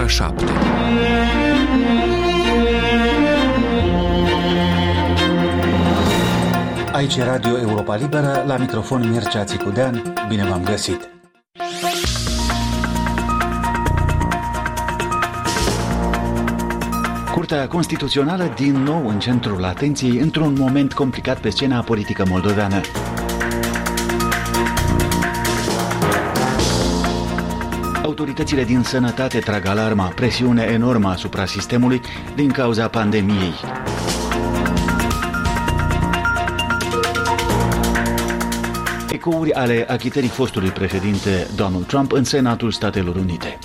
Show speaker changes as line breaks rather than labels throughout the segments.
ora 7.
Aici Radio Europa Liberă, la microfon Mircea Țicudean, bine v-am găsit! Curtea Constituțională din nou în centrul atenției într-un moment complicat pe scena politică moldoveană. Autoritățile din sănătate trag alarma, presiune enormă asupra sistemului din cauza pandemiei. Ecouri ale achitării fostului președinte Donald Trump în Senatul Statelor Unite.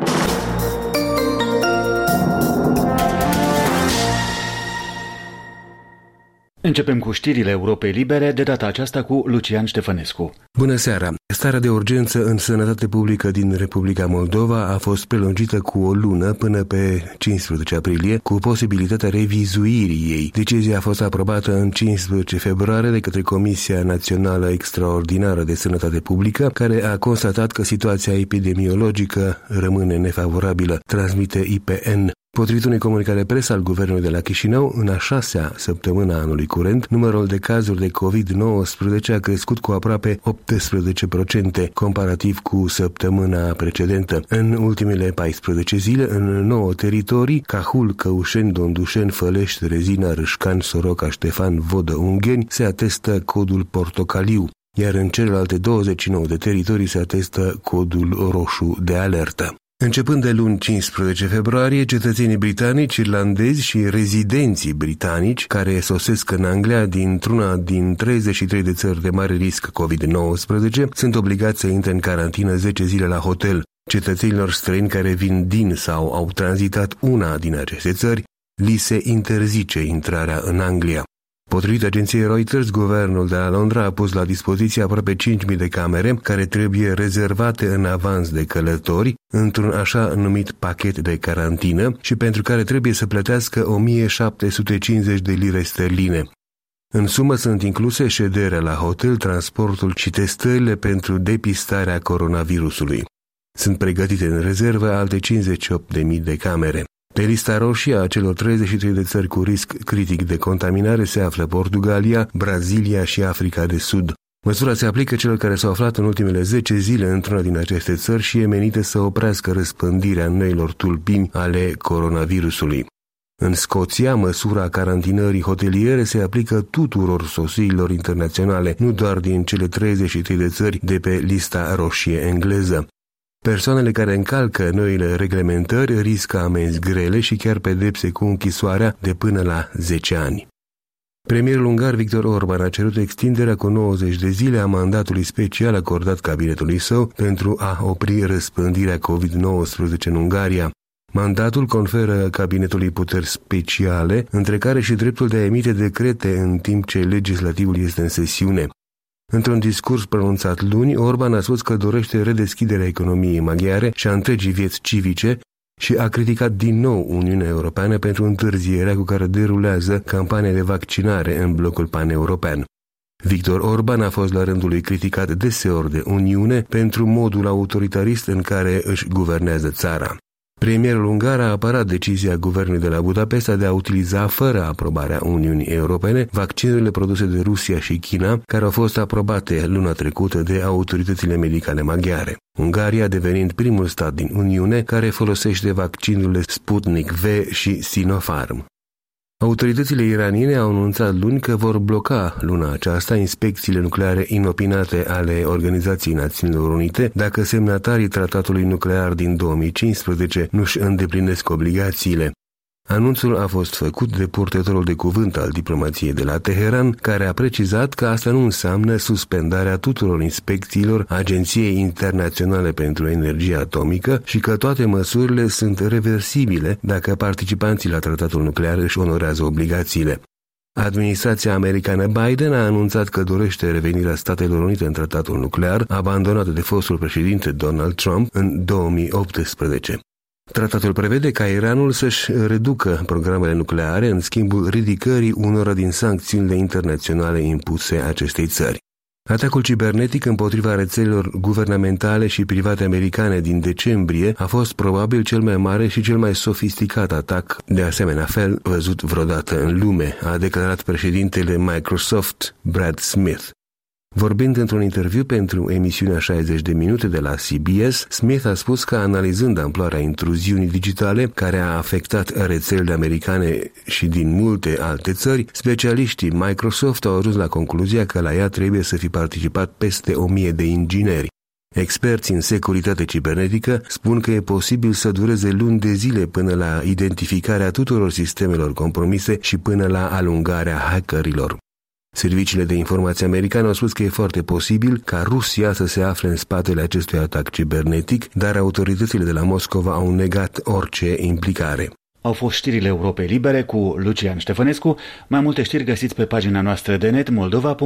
Începem cu știrile Europei Libere, de data aceasta cu Lucian Ștefănescu.
Bună seara! Starea de urgență în sănătate publică din Republica Moldova a fost prelungită cu o lună până pe 15 aprilie, cu posibilitatea revizuirii ei. Decizia a fost aprobată în 15 februarie de către Comisia Națională Extraordinară de Sănătate Publică, care a constatat că situația epidemiologică rămâne nefavorabilă, transmite IPN. Potrivit unei comunicare presă al guvernului de la Chișinău, în a 6-a săptămână a anului curent, numărul de cazuri de COVID-19 a crescut cu aproape 18%, comparativ cu săptămâna precedentă. În ultimele 14 zile, în 9 teritorii, Cahul, Căușeni, Dondușeni, Fălești, Rezina, Râșcan, Soroca, Ștefan, Vodă, Ungheni, se atestă codul portocaliu, iar în celelalte 29 de teritorii se atestă codul roșu de alertă. Începând de luni 15 februarie, cetățenii britanici, irlandezi și rezidenții britanici care sosesc în Anglia dintr-una din 33 de țări de mare risc COVID-19 sunt obligați să intre în carantină 10 zile la hotel. Cetățenilor străini care vin din sau au tranzitat una din aceste țări li se interzice intrarea în Anglia. Potrivit agenției Reuters, guvernul de la Londra a pus la dispoziție aproape 5.000 de camere care trebuie rezervate în avans de călători într-un așa numit pachet de carantină și pentru care trebuie să plătească 1.750 de lire sterline. În sumă sunt incluse șederea la hotel, transportul și testările pentru depistarea coronavirusului. Sunt pregătite în rezervă alte 58.000 de camere. Pe lista roșie a celor 33 de țări cu risc critic de contaminare se află Portugalia, Brazilia și Africa de Sud. Măsura se aplică celor care s-au aflat în ultimele 10 zile într-una din aceste țări și e menită să oprească răspândirea noilor tulpini ale coronavirusului. În Scoția, măsura carantinării hoteliere se aplică tuturor sosirilor internaționale, nu doar din cele 33 de țări de pe lista roșie engleză. Persoanele care încalcă noile reglementări riscă amenzi grele și chiar pedepse cu închisoarea de până la 10 ani. Premierul ungar Viktor Orban a cerut extinderea cu 90 de zile a mandatului special acordat cabinetului său pentru a opri răspândirea COVID-19 în Ungaria. Mandatul conferă cabinetului puteri speciale, între care și dreptul de a emite decrete în timp ce legislativul este în sesiune. Într-un discurs pronunțat luni, Orban a spus că dorește redeschiderea economiei maghiare și a întregii vieți civice și a criticat din nou Uniunea Europeană pentru întârzierea cu care derulează campania de vaccinare în blocul paneuropean. Viktor Orban a fost la rândul lui criticat deseori de Uniune pentru modul autoritarist în care își guvernează țara. Premierul ungar a apărat decizia guvernului de la Budapesta de a utiliza fără aprobarea Uniunii Europene vaccinurile produse de Rusia și China, care au fost aprobate luna trecută de autoritățile medicale maghiare. Ungaria devenind primul stat din Uniune care folosește vaccinurile Sputnik V și Sinopharm. Autoritățile iraniene au anunțat luni că vor bloca luna aceasta inspecțiile nucleare inopinate ale Organizației Națiunilor Unite dacă semnatarii tratatului nuclear din 2015 nu-și îndeplinesc obligațiile. Anunțul a fost făcut de purtătorul de cuvânt al diplomației de la Teheran, care a precizat că asta nu înseamnă suspendarea tuturor inspecțiilor Agenției Internaționale pentru Energie Atomică și că toate măsurile sunt reversibile dacă participanții la tratatul nuclear își onorează obligațiile. Administrația americană Biden a anunțat că dorește revenirea Statelor Unite în tratatul nuclear, abandonat de fostul președinte Donald Trump în 2018. Tratatul prevede ca Iranul să-și reducă programele nucleare în schimbul ridicării unora din sancțiunile internaționale impuse acestei țări. Atacul cibernetic împotriva rețelelor guvernamentale și private americane din decembrie a fost probabil cel mai mare și cel mai sofisticat atac de asemenea fel văzut vreodată în lume, a declarat președintele Microsoft, Brad Smith. Vorbind într-un interviu pentru emisiunea 60 de minute de la CBS, Smith a spus că analizând amploarea intruziunii digitale care a afectat rețelele americane și din multe alte țări, specialiștii Microsoft au ajuns la concluzia că la ea trebuie să fi participat peste 1000 de ingineri. Experții în securitate cibernetică spun că e posibil să dureze luni de zile până la identificarea tuturor sistemelor compromise și până la alungarea hackerilor. Serviciile de informație americane au spus că e foarte posibil ca Rusia să se afle în spatele acestui atac cibernetic, dar autoritățile de la Moscova au negat orice implicare.
Au fost știrile Europei Libere cu Lucian Ștefănescu. Mai multe știri găsiți pe pagina noastră de net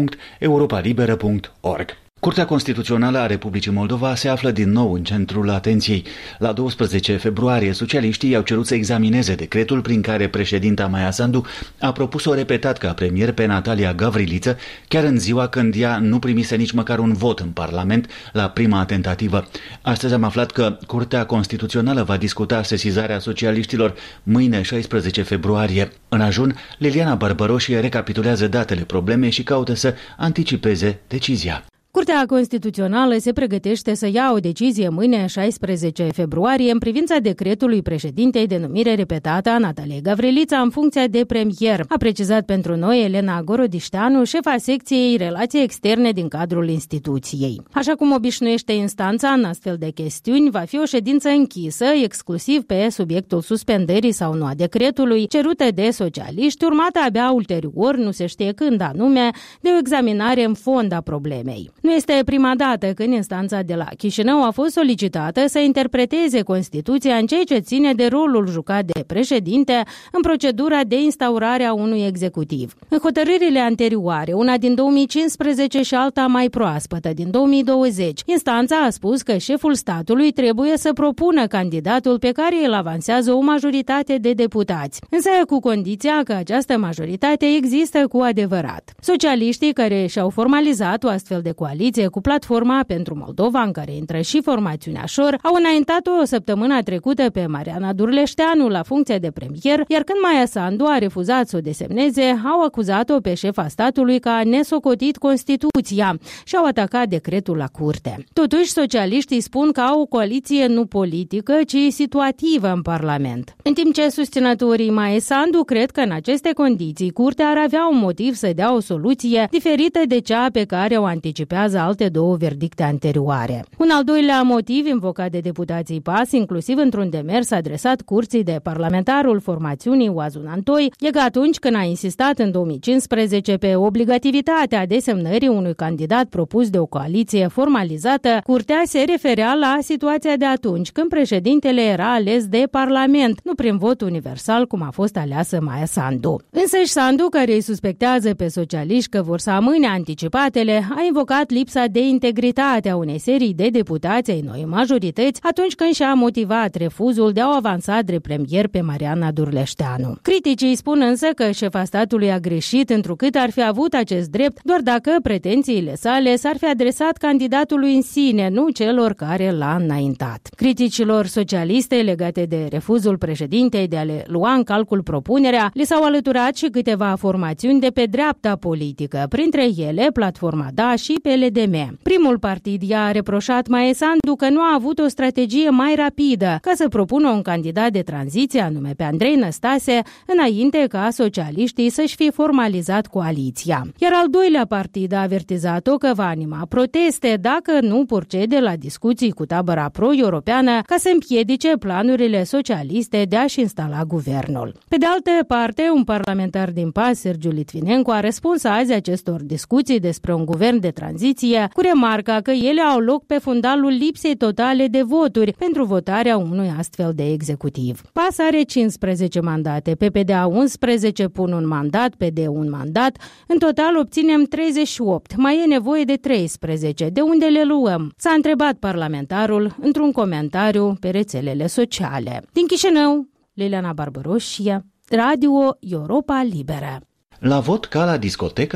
moldova.europalibera.org. Curtea Constituțională a Republicii Moldova se află din nou în centrul atenției. La 12 februarie, socialiștii au cerut să examineze decretul prin care președinta Maia Sandu a propus-o repetat ca premier pe Natalia Gavriliță, chiar în ziua când ea nu primise nici măcar un vot în Parlament la prima tentativă. Astăzi am aflat că Curtea Constituțională va discuta sesizarea socialiștilor mâine 16 februarie. În ajun, Liliana Barbăroșie recapitulează datele problemei și caută să anticipeze decizia.
Curtea Constituțională se pregătește să ia o decizie mâine, 16 februarie, în privința decretului președintei de numire repetată a Nataliei Gavrilița în funcția de premier, a precizat pentru noi Elena Gorodișteanu, șefa secției Relații Externe din cadrul instituției. Așa cum obișnuiește instanța în astfel de chestiuni, va fi o ședință închisă, exclusiv pe subiectul suspendării sau nu a decretului, cerută de socialiști, urmată abia ulterior, nu se știe când anume, de o examinare în fond a problemei. Nu este prima dată când instanța de la Chișinău a fost solicitată să interpreteze Constituția în ceea ce ține de rolul jucat de președinte în procedura de instaurare a unui executiv. În hotărârile anterioare, una din 2015 și alta mai proaspătă din 2020, instanța a spus că șeful statului trebuie să propună candidatul pe care îl avansează o majoritate de deputați, însă cu condiția că această majoritate există cu adevărat. Socialiștii care și-au formalizat o astfel de coaliție cu Platforma pentru Moldova, în care intră și formațiunea Șor, au înaintat-o săptămâna trecută pe Mariana Durleșteanu la funcția de premier, iar când Maia Sandu a refuzat să o desemneze, au acuzat-o pe șefa statului că a nesocotit Constituția și au atacat decretul la curte. Totuși, socialiștii spun că au o coaliție nu politică, ci situativă în Parlament. În timp ce susținătorii Maia Sandu cred că în aceste condiții curtea ar avea un motiv să dea o soluție diferită de cea pe care o anticipează alte două verdicte anterioare. Un al doilea motiv invocat de deputații PAS, inclusiv într-un demers adresat curții de parlamentarul formațiunii Oazun Antoi, e că atunci când a insistat în 2015 pe obligativitatea desemnării unui candidat propus de o coaliție formalizată, curtea se referea la situația de atunci, când președintele era ales de Parlament, nu prin vot universal cum a fost aleasă Maia Sandu. Însăși Sandu, care îi suspectează pe socialiști că vor să amâne anticipatele, a invocat lipsa de integritate a unei serii de deputați ai noi majorități atunci când și-a motivat refuzul de a o avansa drept premier pe Mariana Durleșteanu. Criticii spun însă că șefa statului a greșit întrucât ar fi avut acest drept doar dacă pretențiile sale s-ar fi adresat candidatului în sine, nu celor care l-a înaintat. Criticilor socialiste legate de refuzul președintei de a le lua în calcul propunerea, li s-au alăturat și câteva formațiuni de pe dreapta politică, printre ele Platforma Da și PLDM. Primul partid i-a reproșat Maia Sandu că nu a avut o strategie mai rapidă ca să propună un candidat de tranziție, anume pe Andrei Năstase, înainte ca socialiștii să-și fi formalizat coaliția. Iar al doilea partid a avertizat-o că va anima proteste dacă nu procede la discuții cu tabăra pro-europeană ca să împiedice planurile socialiste de a-și instala guvernul. Pe de altă parte, un parlamentar din PAS, Sergiu Litvinenko, a răspuns azi acestor discuții despre un guvern de tranziție cu remarca că ele au loc pe fundalul lipsei totale de voturi pentru votarea unui astfel de executiv. PAS are 15 mandate, PPDA 11 pun un mandat, PD un mandat, în total obținem 38, mai e nevoie de 13, de unde le luăm? S-a întrebat parlamentarul într-un comentariu pe rețelele sociale. Din Chișinău, Liliana Barbăroșie, Radio Europa Liberă.
La vot ca la discotecă?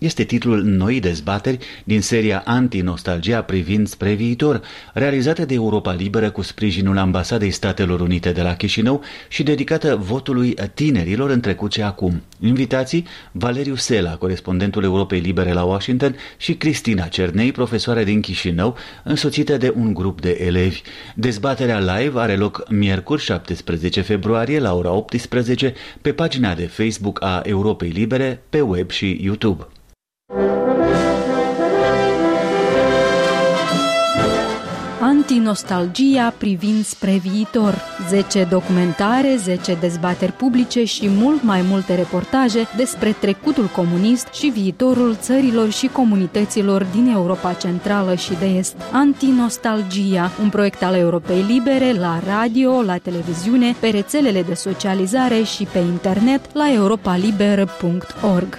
este titlul noii dezbateri din seria Anti-nostalgia privind spre viitor, realizată de Europa Liberă cu sprijinul Ambasadei Statelor Unite de la Chișinău și dedicată votului tinerilor în trecut și acum. Invitații: Valeriu Sela, corespondentul Europei Libere la Washington, și Cristina Cernei, profesoară din Chișinău, însoțită de un grup de elevi. Dezbaterea live are loc miercuri 17 februarie la ora 18 pe pagina de Facebook a Europei Libere, pe web și YouTube.
Anti-nostalgia privind spre viitor. 10 documentare, 10 dezbateri publice și mult mai multe reportaje despre trecutul comunist și viitorul țărilor și comunităților din Europa Centrală și de Est. Anti-nostalgia, un proiect al Europei Libere la radio, la televiziune, pe rețelele de socializare și pe internet la europaliberă.org.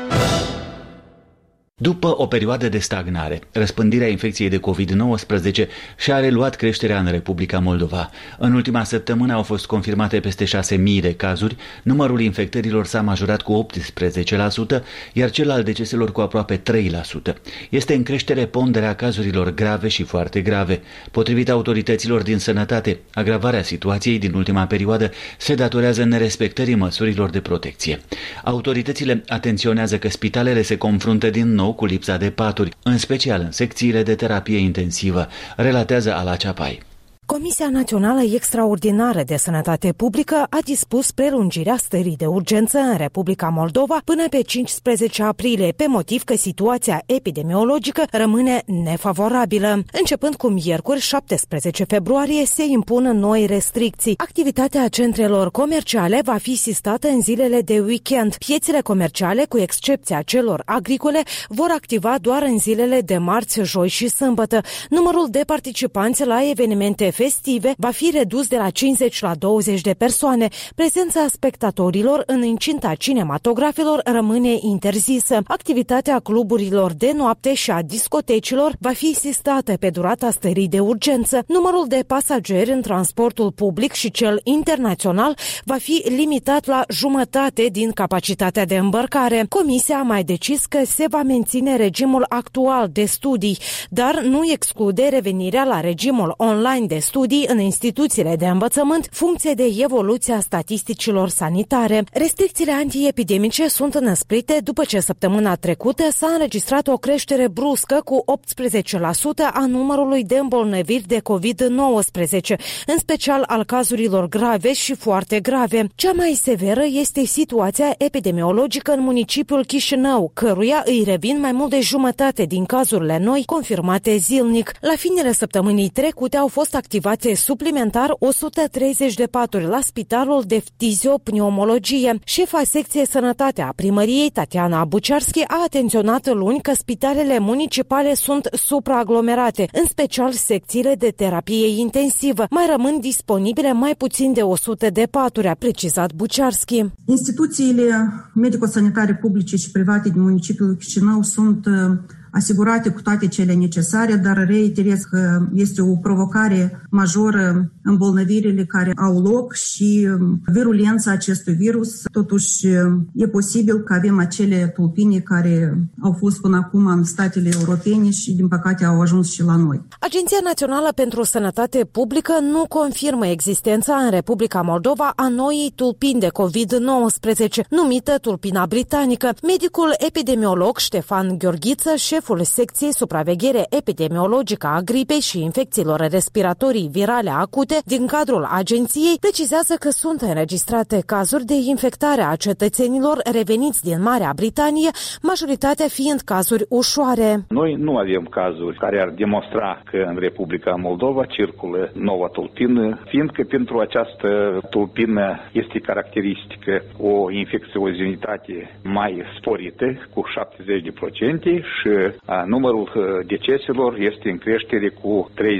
După o perioadă de stagnare, răspândirea infecției de COVID-19 și-a reluat creșterea în Republica Moldova. În ultima săptămână au fost confirmate peste 6.000 de cazuri, numărul infectărilor s-a majorat cu 18%, iar cel al deceselor cu aproape 3%. Este în creștere ponderea cazurilor grave și foarte grave. Potrivit autorităților din sănătate, agravarea situației din ultima perioadă se datorează nerespectării măsurilor de protecție. Autoritățile atenționează că spitalele se confruntă din nou cu lipsa de paturi, în special în secțiile de terapie intensivă, relatează Ala Ceapai.
Comisia Națională Extraordinară de Sănătate Publică a dispus prelungirea stării de urgență în Republica Moldova până pe 15 aprilie, pe motiv că situația epidemiologică rămâne nefavorabilă. Începând cu miercuri, 17 februarie, se impun noi restricții. Activitatea centrelor comerciale va fi sistată în zilele de weekend. Piețele comerciale, cu excepția celor agricole, vor activa doar în zilele de marți, joi și sâmbătă. Numărul de participanți la evenimente festive va fi redus de la 50 la 20 de persoane. Prezența spectatorilor în incinta cinematografelor rămâne interzisă. Activitatea cluburilor de noapte și a discotecilor va fi sistată pe durata stării de urgență. Numărul de pasageri în transportul public și cel internațional va fi limitat la jumătate din capacitatea de îmbărcare. Comisia a mai decis că se va menține regimul actual de studii, dar nu exclude revenirea la regimul online de studii în instituțiile de învățământ, funcție de evoluția statisticilor sanitare. Restricțiile antiepidemice sunt înăsprite după ce săptămâna trecută s-a înregistrat o creștere bruscă cu 18% a numărului de îmbolnăviri de COVID-19, în special al cazurilor grave și foarte grave. Cea mai severă este situația epidemiologică în municipiul Chișinău, căruia îi revin mai mult de jumătate din cazurile noi confirmate zilnic. La finele săptămânii trecute au fost activate suplimentar 130 de paturi la Spitalul de Ftiziopneumologie. Șefa secției sănătate a primăriei, Tatiana Buciarski, a atenționat luni că spitalele municipale sunt supraaglomerate, în special secțiile de terapie intensivă. Mai rămân disponibile mai puțin de 100 de paturi, a precizat Buciarski.
Instituțiile medico-sanitare publice și private din municipiul Chișinău sunt asigurate cu toate cele necesare, dar reiterez că este o provocare majoră îmbolnăvirile care au loc și virulența acestui virus. Totuși, e posibil că avem acele tulpini care au fost până acum în statele europene și, din păcate, au ajuns și la noi.
Agenția Națională pentru Sănătate Publică nu confirmă existența în Republica Moldova a noii tulpini de COVID-19, numită tulpina britanică. Medicul epidemiolog Ștefan Gheorghiță, șeful secției supraveghere epidemiologică a gripei și infecțiilor respiratorii virale acute din cadrul agenției, precizează că sunt înregistrate cazuri de infectare a cetățenilor reveniți din Marea Britanie, majoritatea fiind cazuri ușoare.
Noi nu avem cazuri care ar demonstra că în Republica Moldova circulă noua tulpină, fiindcă pentru această tulpină este caracteristică o infecțiozinitate mai sporită, cu 70%, și numărul deceselor este în creștere cu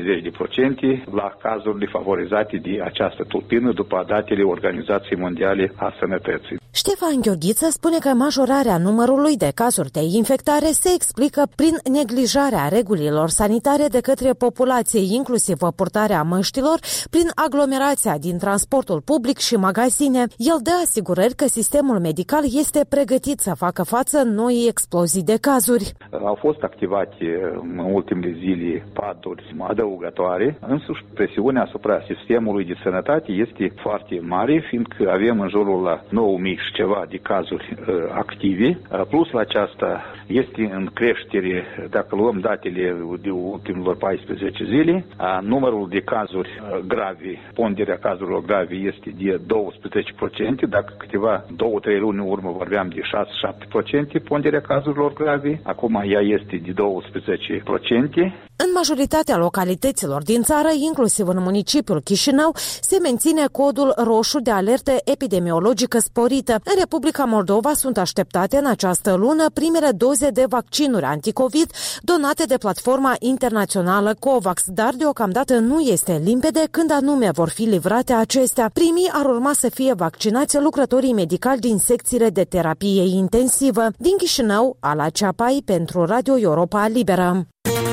30% la cazurile favorizate de această tulpină după datele Organizației Mondiale a Sănătății.
Ștefan Gheorghiță spune că majorarea numărului de cazuri de infectare se explică prin neglijarea regulilor sanitare de către populație, inclusiv purtarea măștilor, prin aglomerația din transportul public și magazine. El dă asigurări că sistemul medical este pregătit să facă față noii explozii de cazuri.
Au fost activate în ultimele zile paduri adăugătoare, însuși presiunea asupra sistemului de sănătate este foarte mare, fiindcă avem în jurul la 9.000 și ceva de cazuri active. Plus la aceasta este în creștere, dacă luăm datele de ultimilor 14 zile, numărul de cazuri grave, ponderea cazurilor grave este de 12%, dacă câteva 2-3 luni în urmă vorbeam de 6-7% ponderea cazurilor grave, acum ea este de 12%.
În majoritatea localităților din țară, inclusiv în municipiul Chișinău, se menține codul roșu de alertă epidemiologică sporită. În Republica Moldova sunt așteptate în această lună primele doze de vaccinuri anticovid donate de platforma internațională COVAX, dar deocamdată nu este limpede când anume vor fi livrate acestea. Primii ar urma să fie vaccinați lucrătorii medicali din secțiile de terapie intensivă. Din Chișinău, Ala Ceapai pentru Radio Europa Liberă.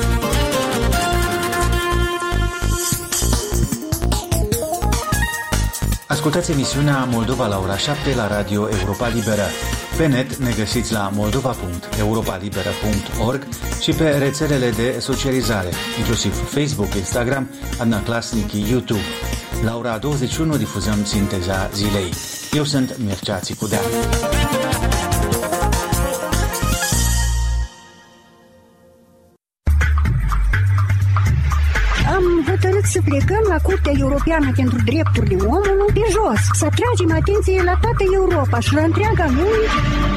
Ascultați emisiunea Moldova la ora 7 la Radio Europa Liberă. Pe net ne găsiți la moldova.europalibera.org și pe rețelele de socializare, inclusiv Facebook, Instagram, Adnaclasnic, YouTube. La ora 21 difuzăm sinteza zilei. Eu sunt Mircea Țicudea.
Am hotărât să plecăm la Curtea Europeană pentru Drepturile Omului pe jos, să atragem atenție la toată Europa și la întreaga lume.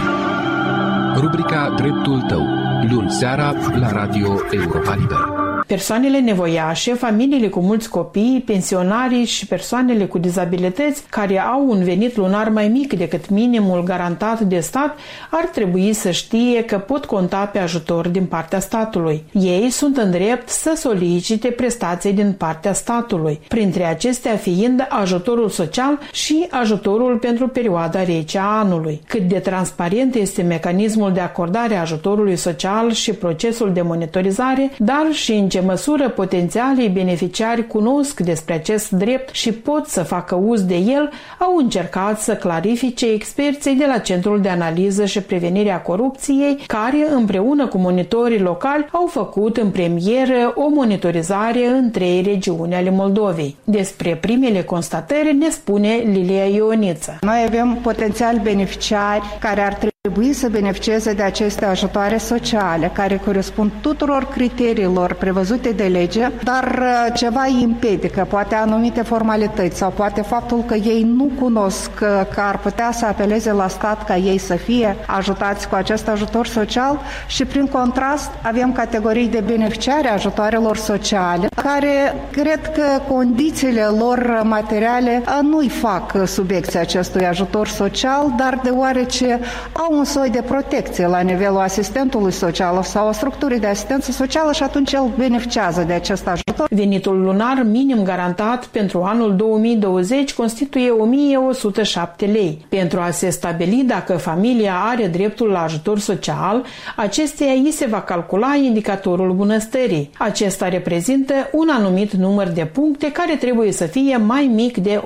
Rubrica Dreptul tău, luni seara la Radio Europa Liberă.
Persoanele nevoiașe, familiile cu mulți copii, pensionarii și persoanele cu dizabilități care au un venit lunar mai mic decât minimul garantat de stat ar trebui să știe că pot conta pe ajutor din partea statului. Ei sunt în drept să solicite prestații din partea statului, printre acestea fiind ajutorul social și ajutorul pentru perioada rece a anului. Cât de transparent este mecanismul de acordare a ajutorului social și procesul de monitorizare, dar și în ce măsură potențialii beneficiari cunosc despre acest drept și pot să facă uz de el, au încercat să clarifice experții de la Centrul de Analiză și Prevenire a Corupției, care, împreună cu monitorii locali, au făcut în premieră o monitorizare în 3 regiuni ale Moldovei. Despre primele constatări ne spune Lilia Ioniță.
Noi avem potențial beneficiari care ar trebui să beneficieze de aceste ajutoare sociale, care corespund tuturor criteriilor prevăzute de lege, dar ceva îi împiedică, poate anumite formalități sau poate faptul că ei nu cunosc că ar putea să apeleze la stat ca ei să fie ajutați cu acest ajutor social și prin contrast avem categorii de beneficiari a ajutoarelor sociale care cred că condițiile lor materiale nu-i fac subiecția acestui ajutor social, dar deoarece au un soi de protecție la nivelul asistentului social sau a structurii de asistență socială și atunci el beneficiază de acest ajutor.
Venitul lunar minim garantat pentru anul 2020 constituie 1107 lei. Pentru a se stabili dacă familia are dreptul la ajutor social, acesteia îi se va calcula indicatorul bunăstării. Acesta reprezintă un anumit număr de puncte care trebuie să fie mai mic de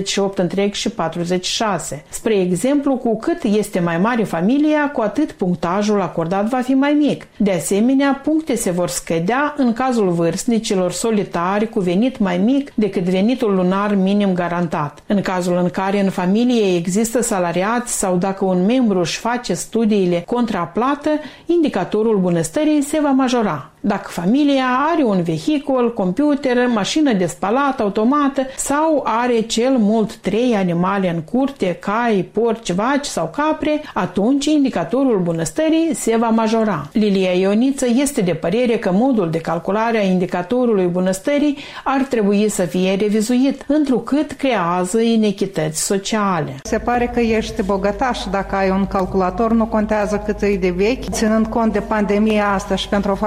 88,46. Spre exemplu, cu cât este mai mare familia, cu atât punctajul acordat va fi mai mic. De asemenea, puncte se vor scădea în cazul vârstnicilor solitari cu venit mai mic decât venitul lunar minim garantat. În cazul în care în familie există salariați sau dacă un membru își face studiile contra plată, indicatorul bunăstării se va majora. Dacă familia are un vehicul, computer, mașină de spălat automată sau are cel mult 3 animale în curte, cai, porci, vaci sau capre, atunci indicatorul bunăstării se va majora. Lilia Ioniță este de părere că modul de calculare a indicatorului bunăstării ar trebui să fie revizuit, întrucât creează inechități sociale.
Se pare că ești bogătaș dacă ai un calculator, nu contează cât e de vechi, ținând cont de pandemia asta și pentru o familie cu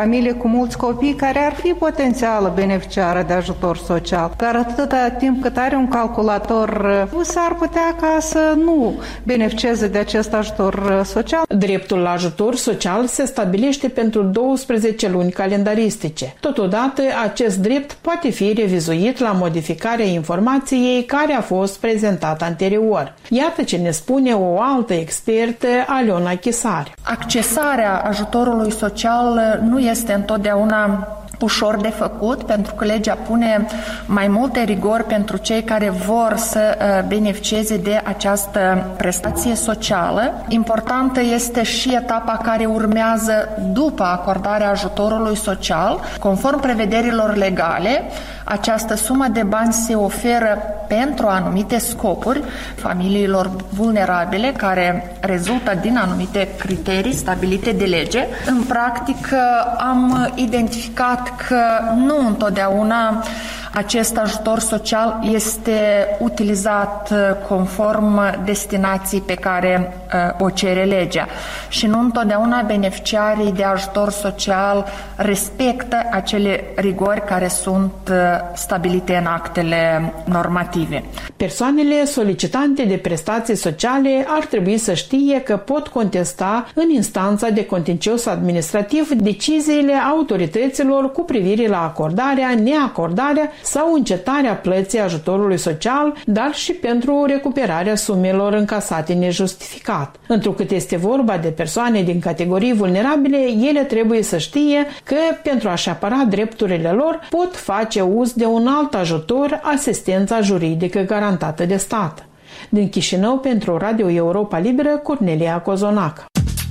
mulți copii care ar fi potențială beneficiară de ajutor social, dar atâta timp cât are un calculator, s-ar putea ca să nu beneficieze de acest ajutor social.
Dreptul la ajutor social se stabilește pentru 12 luni calendaristice. Totodată, acest drept poate fi revizuit la modificarea informației care a fost prezentată anterior. Iată ce ne spune o altă expertă, Aliona Chisar.
Accesarea ajutorului social nu este întotdeauna ușor de făcut, pentru că legea pune mai multe rigori pentru cei care vor să beneficieze de această prestație socială. Importantă este și etapa care urmează după acordarea ajutorului social. Conform prevederilor legale, această sumă de bani se oferă pentru anumite scopuri familiilor vulnerabile care rezultă din anumite criterii stabilite de lege. În practică am identificat că nu întotdeauna acest ajutor social este utilizat conform destinației pe care o cere legea și nu întotdeauna beneficiarii de ajutor social respectă acele rigori care sunt stabilite în actele normative.
Persoanele solicitante de prestații sociale ar trebui să știe că pot contesta în instanța de contencios administrativ deciziile autorităților cu privire la acordarea, neacordarea sau încetarea plății ajutorului social, dar și pentru recuperarea sumelor încasate nejustificat. Întrucât este vorba de persoane din categorii vulnerabile, ele trebuie să știe că, pentru a-și apăra drepturile lor, pot face uz de un alt ajutor, asistența juridică garantată de stat. Din Chișinău, pentru Radio Europa Liberă, Cornelia Cozonac.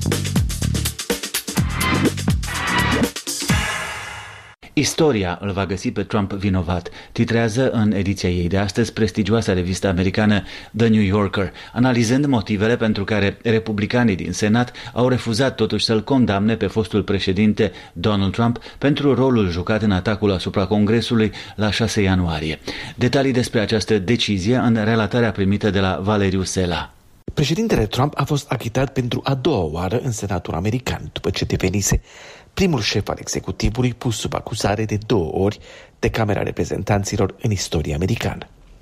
Istoria îl va găsi pe Trump vinovat, titrează în ediția ei de astăzi prestigioasa revistă americană The New Yorker, analizând motivele pentru care republicanii din Senat au refuzat totuși să-l condamne pe fostul președinte Donald Trump pentru rolul jucat în atacul asupra Congresului la 6 ianuarie. Detalii despre această decizie în relatarea primită de la Valeriu Sela.
Președintele Trump a fost achitat pentru a doua oară în Senatul american, după ce devenise primul șef al executivului pus sub acuzare de 2 ori de Camera Reprezentanților în istoria americană.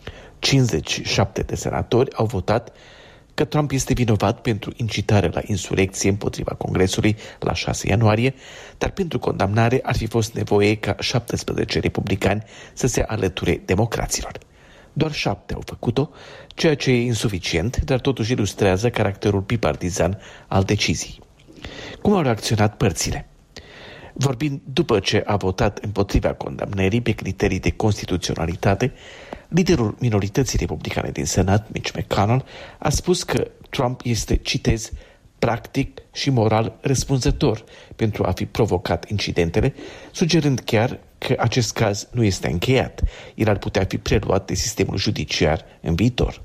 57 de senatori au votat că Trump este vinovat pentru incitare la insurecție împotriva Congresului la 6 ianuarie, dar pentru condamnare ar fi fost nevoie ca 17 republicani să se alăture democraților. Doar 7 au făcut-o, ceea ce e insuficient, dar totuși ilustrează caracterul bipartizan al deciziei. Cum au reacționat părțile? Vorbind după ce a votat împotriva condamnării pe criterii de constituționalitate, liderul minorității republicane din Senat, Mitch McConnell, a spus că Trump este, citez, practic și moral răspunzător pentru a fi provocat incidentele, sugerând chiar că acest caz nu este încheiat. El ar putea fi preluat de sistemul judiciar în viitor.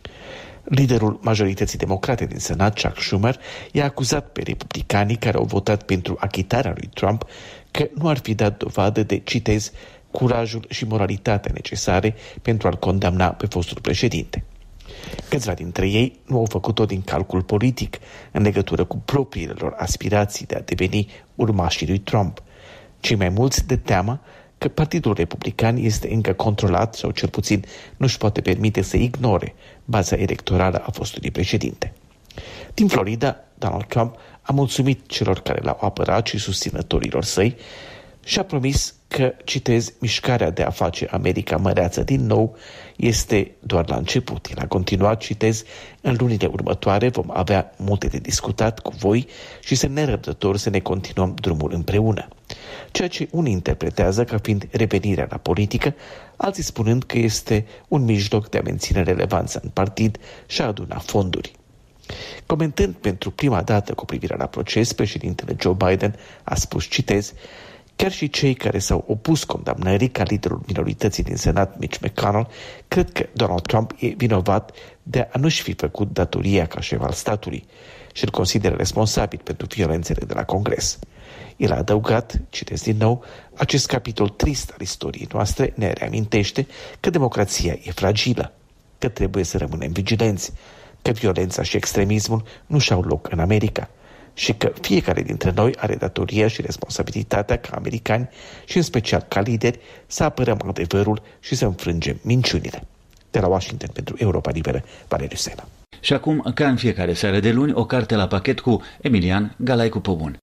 Liderul majorității democrate din Senat, Chuck Schumer, i-a acuzat pe republicanii care au votat pentru achitarea lui Trump că nu ar fi dat dovadă de, citez, curajul și moralitatea necesare pentru a-l condamna pe fostul președinte. Câțiva dintre ei nu au făcut-o din calcul politic în legătură cu propriile lor aspirații de a deveni urmașii lui Trump. Cei mai mulți de teamă că Partidul Republican este încă controlat sau cel puțin nu își poate permite să ignore baza electorală a fostului președinte. Din Florida, Donald Trump a mulțumit celor care l-au apărat și susținătorilor săi și a promis că, citez, mișcarea de a face America măreață din nou este doar la început. El a continuat, citez, în lunile următoare vom avea multe de discutat cu voi și sunt nerăbdător să ne continuăm drumul împreună. Ceea ce unii interpretează ca fiind revenirea la politică, alții spunând că este un mijloc de a menține relevanța în partid și a aduna fonduri. Comentând pentru prima dată cu privire la proces, președintele Joe Biden a spus, citez, chiar și cei care s-au opus condamnării, ca liderul minorității din Senat, Mitch McConnell, cred că Donald Trump e vinovat de a nu-și fi făcut datoria ca șef al statului și îl consideră responsabil pentru violențele de la Congres. El a adăugat, citesc din nou, acest capitol trist al istoriei noastre ne reamintește că democrația e fragilă, că trebuie să rămânem vigilenți, că violența și extremismul nu și-au loc în America. și că fiecare dintre noi are datoria și responsabilitatea ca americani și în special ca lideri să apărăm adevărul și să înfrângem minciunile. De la Washington pentru Europa Liberă, Valeriu Sena.
Și acum, ca în fiecare seară de luni, o carte la pachet cu Emilian Galaicu Pobun.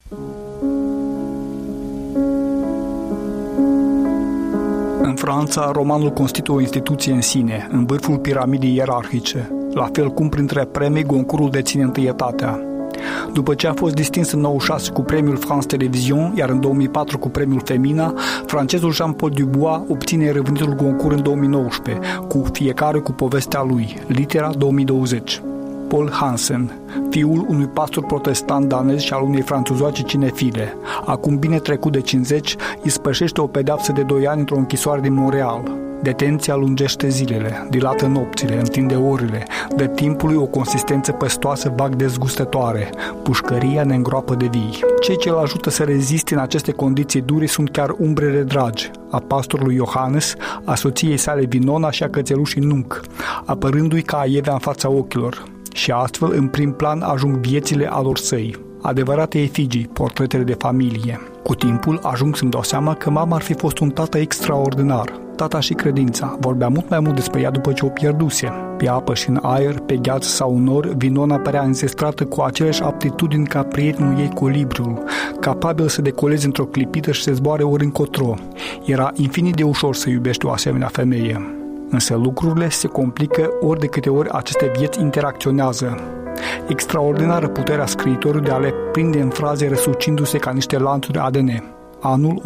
În Franța, romanul constituie o instituție în sine, în vârful piramidei ierarhice, la fel cum printre premii Goncourtul deține întâietatea. După ce a fost distins în 96 cu premiul France Television, iar în 2004 cu premiul Femina, francezul Jean-Paul Dubois obține revenitul Goncourt în 2019, cu Fiecare cu povestea lui, litera 2020. Paul Hansen, fiul unui pastor protestant danez și al unei franțuzoace cinefile, acum bine trecut de 50, îi spășește o pedeapsă de 2 ani într-o închisoare din Montreal. Detenția lungește zilele, dilată nopțile, întinde orele, dă timpului o consistență păstoasă vag dezgustătoare. Pușcăria ne îngroapă de vii. Cei ce îl ajută să reziste în aceste condiții dure sunt chiar umbrele dragi, a pastorului Johannes, a soției sale Vinona și a cățelușii Nunc, apărându-i ca aievea în fața ochilor. Și astfel, în prim plan, ajung viețile alor săi. Adevărate efigii, portretele de familie. Cu timpul ajung să-mi dau seama că mama ar fi fost un tată extraordinar. Tata și credința. Vorbea mult mai mult despre ea după ce o pierduse. Pe apă și în aer, pe gheață sau în nor, Vinona părea înzestrată cu aceleași aptitudini ca prietenul ei colibriul, capabil să decoleze într-o clipită și să zboare ori încotro. Era infinit de ușor să iubești o asemenea femeie. Însă lucrurile se complică ori de câte ori aceste vieți interacționează. Extraordinară puterea scriitorului de a le prinde în fraze răsucindu-se ca niște lanțuri ADN. Anul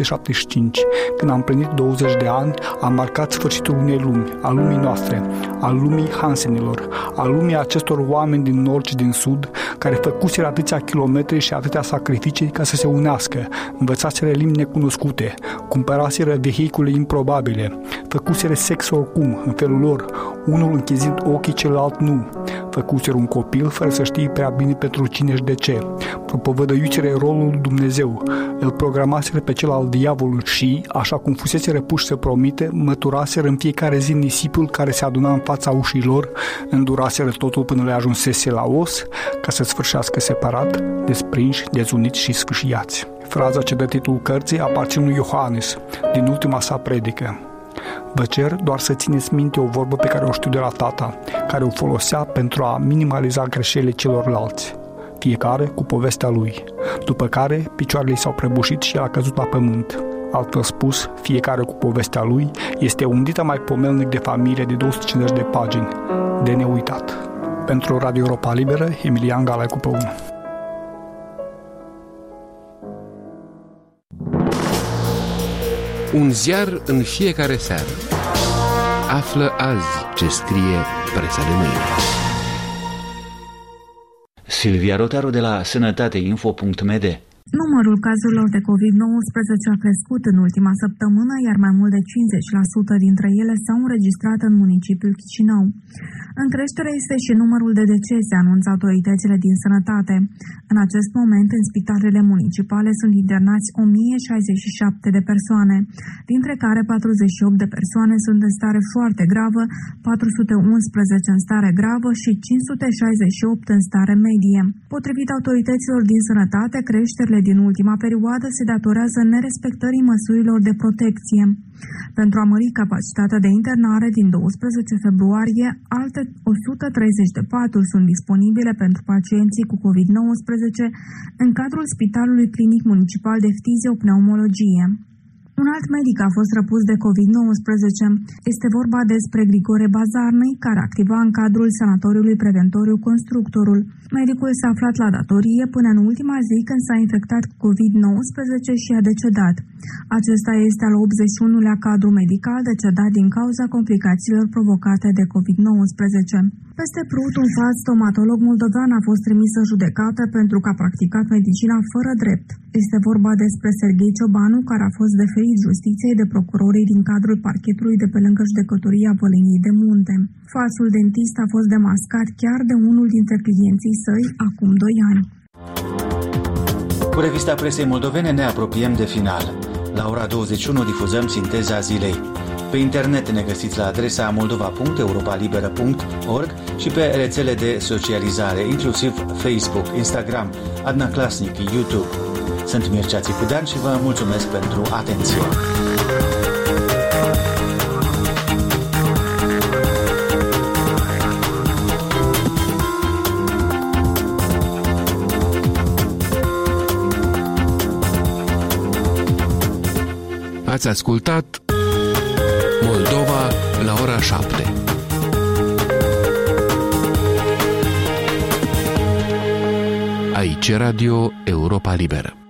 1975, când am plinit 20 de ani, am marcat sfârșitul unei lumi, a lumii noastre, a lumii Hansenilor, a lumii acestor oameni din nord și din sud, care făcuseră atâția kilometri și atâtea sacrificii ca să se unească, învățaseră limbi necunoscute, cumpăraseră vehicule improbabile, făcuseră sex oricum, în felul lor, unul închizind ochii, celălalt nu, făcuseră un copil fără să știe prea bine pentru cine și de ce, propovădăiuseră rolul lui Dumnezeu, îl programaseră pe cel al diavolului și, așa cum fuseseră puși să promite, măturaseră în fiecare zi nisipul care se aduna în fața ușii lor, înduraseră totul până le ajunsese la os, ca să sfârșească separat, desprinși, dezuniți și sfâșiați. Fraza ce dă titlul cărții aparține lui Iohannes, din ultima sa predică. Vă cer doar să țineți minte o vorbă pe care o știu de la tata, care o folosea pentru a minimaliza greșelile celorlalți. Fiecare cu povestea lui, după care picioarele s-au prăbușit și el a căzut la pământ. Altfel spus, fiecare cu povestea lui este un dita mai pomelnic de familie de 250 de pagini, de neuitat. Pentru Radio Europa Liberă, Emilian Galaicu Pobun.
Un ziar în fiecare seară. Află azi ce scrie presa de mâine.
Silvia Rotaru de la sănătateinfo.md.
Numărul cazurilor de COVID-19 a crescut în ultima săptămână, iar mai mult de 50% dintre ele s-au înregistrat în municipiul Chișinău. În creștere este și numărul de decese, anunță autoritățile din sănătate. În acest moment, în spitalele municipale sunt internați 1067 de persoane, dintre care 48 de persoane sunt în stare foarte gravă, 411 în stare gravă și 568 în stare medie. Potrivit autorităților din sănătate, creșterile din ultima perioadă se datorează nerespectării măsurilor de protecție. Pentru a mări capacitatea de internare, din 12 februarie, alte 130 de paturi sunt disponibile pentru pacienții cu COVID-19 în cadrul Spitalului Clinic Municipal de Ftiziopneumologie. Un alt medic a fost răpus de COVID-19. Este vorba despre Grigore Bazarnăi, care activa în cadrul Sanatoriului Preventoriu Constructorul. Medicul s-a aflat la datorie până în ultima zi când s-a infectat cu COVID-19 și a decedat. Acesta este al 81-lea cadru medical decedat din cauza complicațiilor provocate de COVID-19. Peste Prut, un fals stomatolog moldovean a fost trimis în judecată pentru că a practicat medicina fără drept. Este vorba despre Serghei Ciobanu, care a fost deferit justiției de procurorii din cadrul parchetului de pe lângă judecătoria Văleniei de Munte. Falsul dentist a fost demascat chiar de unul dintre clienții săi acum 2 ani.
Cu revista presei moldovene ne apropiem de final. La ora 21 difuzăm sinteza zilei. Pe internet ne găsiți la adresa moldova.europalibera.org și pe rețele de socializare, inclusiv Facebook, Instagram, Adna Klasnic, YouTube. Sunt Mircea Țicudean și vă mulțumesc pentru atenție.
Ați ascultat Moldova la ora 7. Aici Radio Europa Liberă.